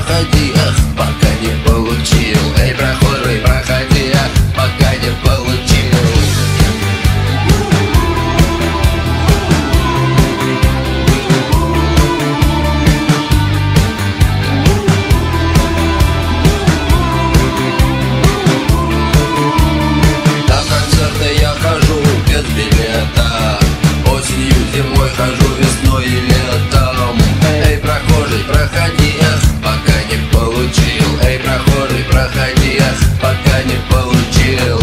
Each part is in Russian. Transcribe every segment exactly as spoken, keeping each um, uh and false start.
проходи, ах, пока не получил. Эй, прохожий, проходи, ах, пока не получил. На концерты я хожу без билета, осенью, зимой хожу, весной и летом. Эй, прохожий, проходи, ах, пока не получил. Эй, прохожий, проходи, ах, пока не получил.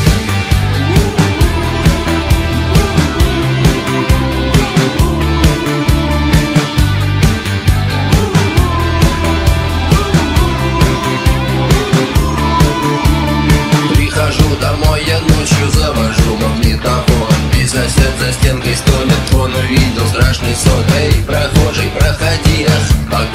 Прихожу домой, я ночью завожу магнитофон, и сосед за стенкой стонет, он увидел страшный сон. Эй, прохожий, проходи, ах, пока